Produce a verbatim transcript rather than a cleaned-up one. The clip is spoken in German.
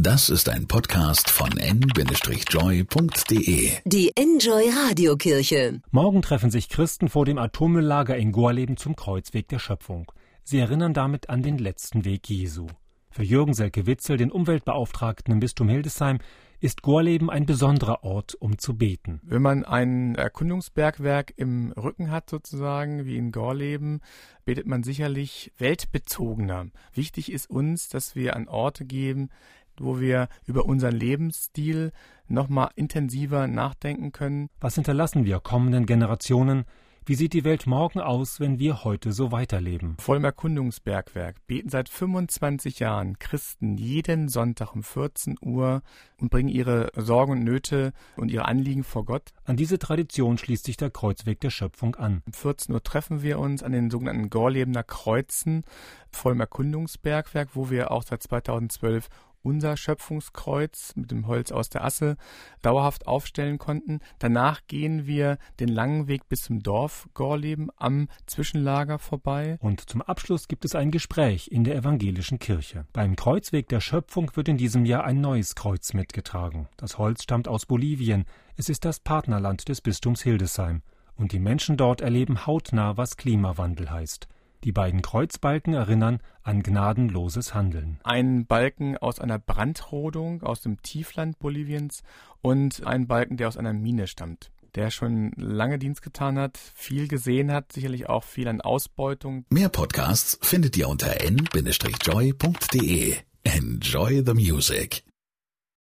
Das ist ein Podcast von en Bindestrich joy punkt de. Die Enjoy Radiokirche. Morgen treffen sich Christen vor dem Atommülllager in Gorleben zum Kreuzweg der Schöpfung. Sie erinnern damit an den letzten Weg Jesu. Für Jürgen Selke-Witzel, den Umweltbeauftragten im Bistum Hildesheim, ist Gorleben ein besonderer Ort, um zu beten. Wenn man ein Erkundungsbergwerk im Rücken hat, sozusagen, wie in Gorleben, betet man sicherlich weltbezogener. Wichtig ist uns, dass wir an Orte gehen, wo wir über unseren Lebensstil nochmal intensiver nachdenken können. Was hinterlassen wir kommenden Generationen? Wie sieht die Welt morgen aus, wenn wir heute so weiterleben? Vor dem Erkundungsbergwerk beten seit fünfundzwanzig Jahren Christen jeden Sonntag um vierzehn Uhr und bringen ihre Sorgen und Nöte und ihre Anliegen vor Gott. An diese Tradition schließt sich der Kreuzweg der Schöpfung an. Um vierzehn Uhr treffen wir uns an den sogenannten Gorlebener Kreuzen vor dem Erkundungsbergwerk, wo wir auch seit zweitausendzwölf unser Schöpfungskreuz mit dem Holz aus der Asse dauerhaft aufstellen konnten. Danach gehen wir den langen Weg bis zum Dorf Gorleben am Zwischenlager vorbei. Und zum Abschluss gibt es ein Gespräch in der evangelischen Kirche. Beim Kreuzweg der Schöpfung wird in diesem Jahr ein neues Kreuz mitgetragen. Das Holz stammt aus Bolivien. Es ist das Partnerland des Bistums Hildesheim. Und die Menschen dort erleben hautnah, was Klimawandel heißt. Die beiden Kreuzbalken erinnern an gnadenloses Handeln. Ein Balken aus einer Brandrodung aus dem Tiefland Boliviens und ein Balken, der aus einer Mine stammt, der schon lange Dienst getan hat, viel gesehen hat, sicherlich auch viel an Ausbeutung. Mehr Podcasts findet ihr unter en Bindestrich joy punkt de. Enjoy the music.